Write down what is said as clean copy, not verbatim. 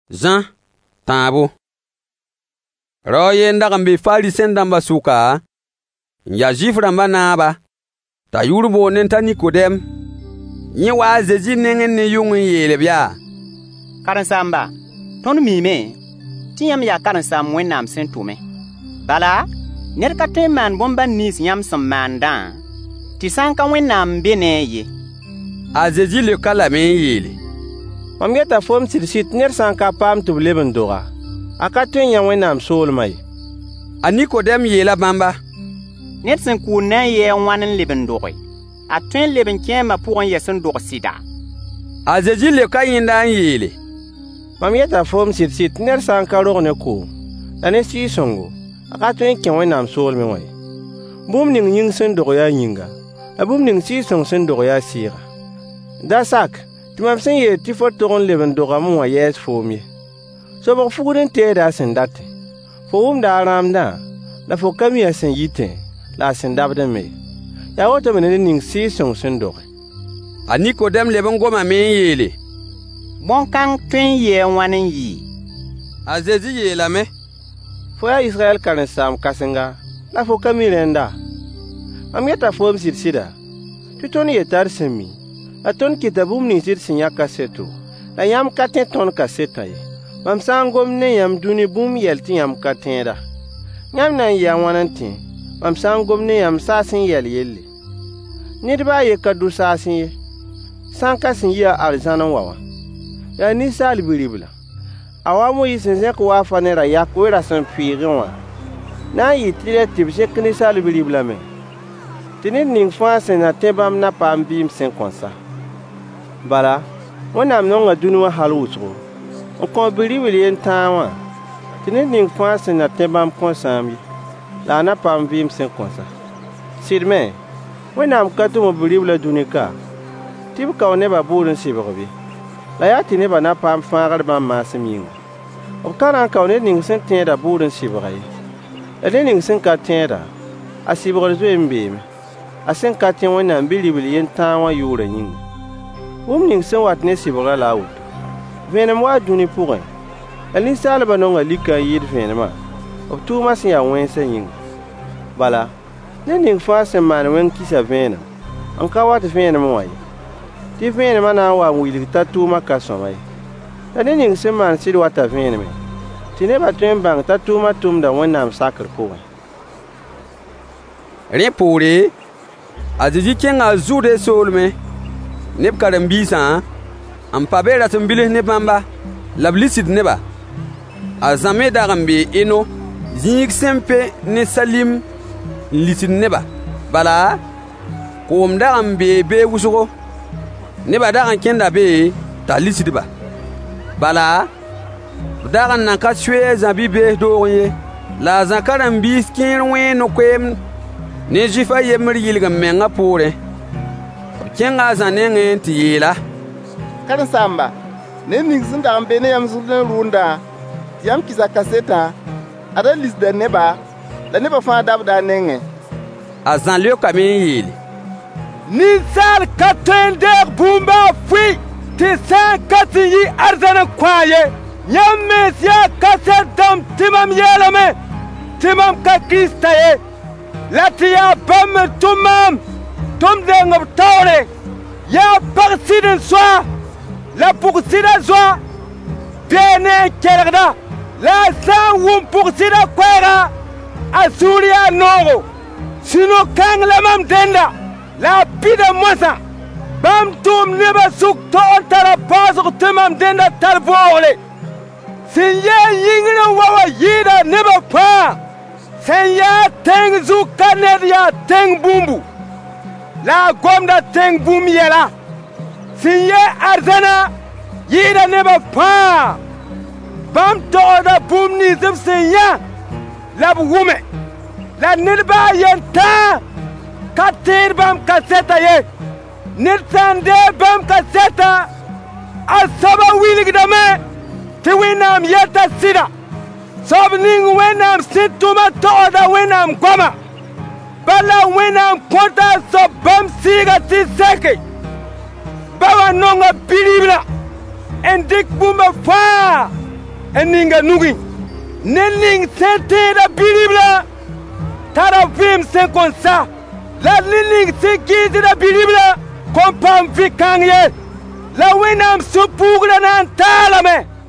Jean tabo roye ndagambe Pharisien damba suka ya jifra manaba ta yurbo nenta Nikodem ni wa Jésus nengen ne yungun yele bia Karen-samba ton mime tiyam ya karen-sam wennam sen tume bala ned ka tõe n maan bõmb niis yãmb sẽn maandã tɩ sã n ka wẽnnaam be ne ye. A Jésus le kalame n yeele mam yeta fo m sɩd ned sã n ka paam tɩ b leb n doga a ka tõe n yã wẽnnaam soolmã ye. A Nikodem yeela bãmba ned sẽn kʋʋr na n yɛɛ wãn n leb n doge a tõe n leb n kẽemã pʋgẽ yɛs n dog sɩda. A Jésus le ka yẽnda n yeele mam yeta fo m sɩd ned sã n ka rog ne koom la ne sɩɩ-sõngo a ka tõe n kẽ wẽnnaam soolmẽ wã ye. Bũmb ning yĩng sẽn dog yaa yĩnga la bũmb ning sɩɩ-sõng sẽn dog yaa sɩɩga. Da sak tɩ mam sẽn yeel tɩ fo tog n leb n dogame wã yɛɛs foom ye. Sobg fugd n teeda a sẽn datẽ, fo wʋmda a rãamdã la fo ka mi a sẽn yitẽ la a sẽn dabdẽ me. Yaa woto me ne ning sɩɩ-sõng sẽn doge. A Nikodem leb n gomame n yeele bõn-kãng tõe n yɛɛ wãn n yɩ. A Jésus yeelame Fo yaa Israɛl karen-saam kãsenga la fo ka mi rẽnda. Mam yeta foom sɩd-sɩda tɩ tõnd yeta d sẽn mi la tõnd kɩta bũmb nins d sẽn yã kaseto la yãmb ka tẽ tõnd kasetã ye. Mam sã n gom ne yãmb dũni bũmb yɛl tɩ yãmb ka tẽeda. Yãmb na n yɩa wãn n tẽ mam sã n gom ne yãmb saas n yɛl yelle. Ned baa ye ka dʋ saas ye sã n ka sẽn yi a arzãn n wa wã. Yaa ninsaal bi-ribla. A wa Moyiis sẽn zẽk waafa ne ra yak wẽra sẽn pɩɩgẽ wã na n yɩ tɩ la tɩ b zẽk ninsaal bi-riblame tɩ ned ning fãa sẽn na tẽ bãmb na paam bɩɩm sẽn kõnsa. Bala Wẽnnaam nonga dũni wã hal wʋsgo n kõ bi-ribl yen-tãag wã tɩ ned ning fãa sẽn na tẽ bãmb kõsãam ye la a na paam vɩɩm sẽn kõnsa. Sɩdme Wẽnnaam ka tʋm bi-riblã dũni ka tɩ b kao nebã bʋʋd n sɩbg be la yaa tɩ nebã na paam fãagr bãmb maasem yĩnga. B ka na n kao ned ning sẽn tẽeda bʋʋd n sɩbga ye. La ned ning sẽn ka tẽeda a sɩbgr zoe n beeme a sẽn ka tẽ Wẽnnaam bi-ribl yen-tãag wã yʋʋrã yĩnga. Bũmb ning sẽn wat ne sɩbgrã la a woto. Vẽenem waa dũni pʋgẽ la ninsaalbã nonga lika n yɩɩd vẽenemã b tʋʋmã sẽn yaa wẽnsã yĩnga. Bala ned ning fãa sẽn maan wẽng kisa vẽenem n ka wat vẽenem wã ye tɩ vẽenemã na n wa n wilg t'a tʋʋmã ka sõma ye. La ned ning sẽn maan sɩd wata vẽeneme tɩ nebã tõe n bãng t'a tʋʋmã tʋmda Wẽnnaam sakr pʋgẽ. rẽ poore a Jésus kẽnga a zʋʋde soolme neb karen-biisã n pa be rasem-bilis ne bãmba la b lisd neba. A Zã me dag n be Eno zĩig sẽn pe ne Salim n lisd neba. Bala koom dag n be bee wʋsgo neba dag n kẽnda be t'a lisdba. Bala b dag n nan ka soe a Zã bi-bees doog ye la a Zã karen-biis kẽer wẽen no-koeemd ne Zuif a yembr yɩlg n mengã poorẽ. B kẽnga a Zã nengẽ tɩ yeela karen-sãamba ned ning sẽn dag n be ne yãmb zʋd ne rʋʋndã tɩ yãmb kɩsa kasetã a da lisda neba la nebã fãa dabda a nengẽ. A Zã leokame n yeele ninsaal ka tõe n deeg bũmbã fʋɩ tɩ sã n ka tɩ yɩ arzãn n kõ ye. Yãmb mens yaa kaset dãmb tɩ mam yeelame tɩ mam ka Kiristã ye la tɩ yaa bãmb n tʋm maam tɩ m deng b taoore. Yaa pag sɩd n soa la pʋg-sɩdã zoa bee ne n kelgda la a sã n wʋm pʋg-sɩdã koɛɛga a sũur yaa noogo. Sũ-no-kãng la mam denda la a pida mosã bãmb tʋʋm nebã sʋk tog n tara paasg tɩ mam denda tar voogre. Sẽn yaa yĩngr n wa wa yɩɩda nebã fãa sẽn yaa tẽng zug ka ned yaa tẽng bũmbu la a gomda tẽng bũmb yɛla. Sẽn yaa arzãna yɩɩda nebã fãa bãmb togsda bũmb nins b sẽn yã la b wʋme la ned baa yen-tãag ka tẽed bãmb kasɛta ye. Ned sã n dee bãmb kasɛta a soaba wilgdame tɩ Wẽnnaam yɛta sɩda. Soab ning Wẽnnaam sẽn tʋma togsda Wẽnnaam goama. Bala Wẽnnaam kõta a soab bãmb sɩɩga tɩ sɛke. Ba wa nonga bi-riblã n dɩk bũmba fãa ninga nugi ne ning sente da bilibla tara vim sen konsa la ning se gizi da bilibla kompam vikangye la wenam supugla nan talame